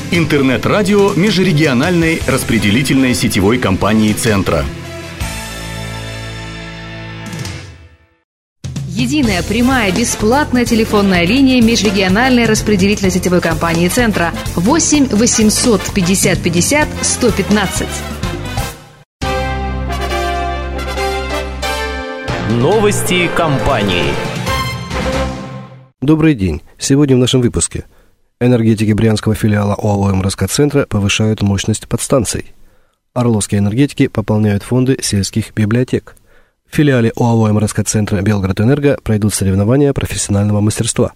Интернет-радио межрегиональной распределительной сетевой компании «Центра». Единая прямая бесплатная телефонная линия межрегиональной распределительной сетевой компании «Центра» 8 800 50 50 115. Новости компании. Добрый день. Сегодня в нашем выпуске. Энергетики брянского филиала ОАО МРСК-центра повышают мощность подстанций. Орловские энергетики пополняют фонды сельских библиотек. В филиале ОАО МРСК-центра «Белградэнерго» пройдут соревнования профессионального мастерства.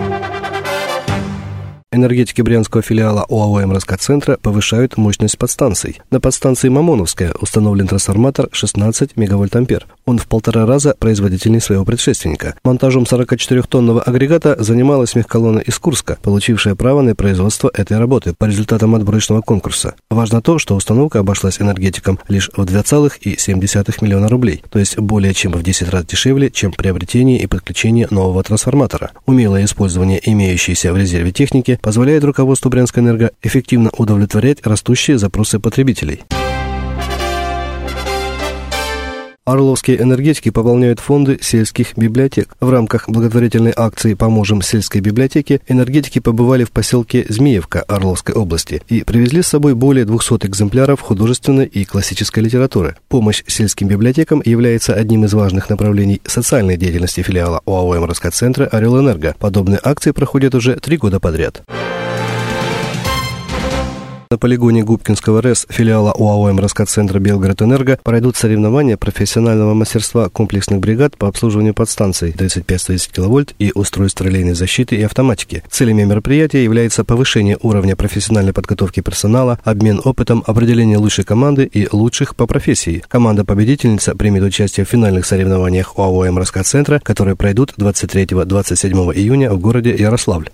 Энергетики брянского филиала ОАО МРСК-центра повышают мощность подстанций. На подстанции Мамоновская установлен трансформатор 16 мегавольт-ампер. Он в 1,5 раза производительнее своего предшественника. Монтажом 44-тонного агрегата занималась мехколонна из Курска, получившая право на производство этой работы по результатам отборочного конкурса. Важно то, что установка обошлась энергетикам лишь в 2,7 миллиона рублей, то есть более чем в 10 раз дешевле, чем приобретение и подключение нового трансформатора. Умелое использование имеющейся в резерве техники позволяет руководству Брянскэнерго эффективно удовлетворять растущие запросы потребителей. Орловские энергетики пополняют фонды сельских библиотек. В рамках благотворительной акции «Поможем сельской библиотеке» энергетики побывали в поселке Змеевка Орловской области и привезли с собой более 200 экземпляров художественной и классической литературы. Помощь сельским библиотекам является одним из важных направлений социальной деятельности филиала ОАО МРСК-центра «Орел-Энерго». Подобные акции проходят уже 3 года подряд. На полигоне Губкинского РЭС филиала ОАО МРСК-центра «Белградэнерго» пройдут соревнования профессионального мастерства комплексных бригад по обслуживанию подстанций 35-110 кВт и устройств релейной защиты и автоматики. Целями мероприятия является повышение уровня профессиональной подготовки персонала, обмен опытом, определение лучшей команды и лучших по профессии. Команда-победительница примет участие в финальных соревнованиях ОАО МРСК-центра, которые пройдут 23-27 июня в городе Ярославль.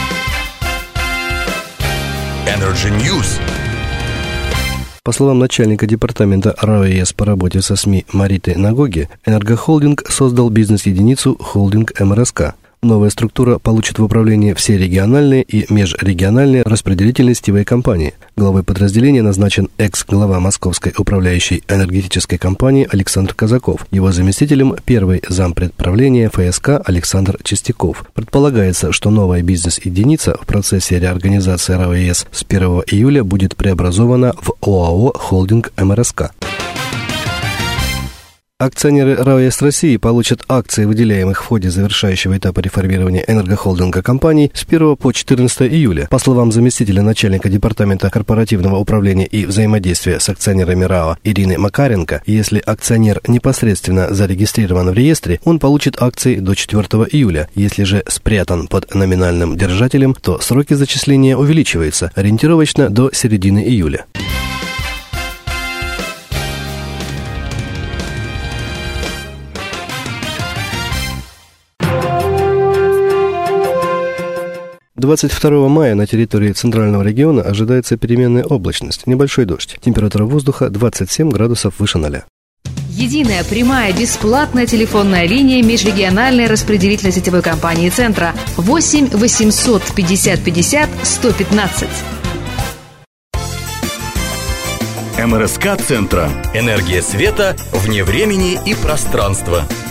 Energy News. По словам начальника департамента РАО ЕС по работе со СМИ Мариты Нагоги, Энергохолдинг создал бизнес-единицу «Холдинг МРСК». Новая структура получит в управление все региональные и межрегиональные распределительные сетевые компании. Главой подразделения назначен экс-глава Московской управляющей энергетической компании Александр Казаков. Его заместителем первый зампред правления ФСК Александр Чистяков. Предполагается, что новая бизнес-единица в процессе реорганизации РАО ЕС с 1 июля будет преобразована в ОАО «Холдинг МРСК». Акционеры РАО ЕС России получат акции, выделяемых в ходе завершающего этапа реформирования энергохолдинга компаний с 1 по 14 июля. По словам заместителя начальника департамента корпоративного управления и взаимодействия с акционерами РАО Ирины Макаренко, если акционер непосредственно зарегистрирован в реестре, он получит акции до 4 июля. Если же спрятан под номинальным держателем, то сроки зачисления увеличиваются ориентировочно до середины июля. – 22 мая на территории Центрального региона ожидается переменная облачность, небольшой дождь. Температура воздуха 27 градусов выше 0. Единая прямая бесплатная телефонная линия межрегиональной распределительной сетевой компании «Центра» 8 800 50 50 115. МРСК-центра. Энергия света вне времени и пространства.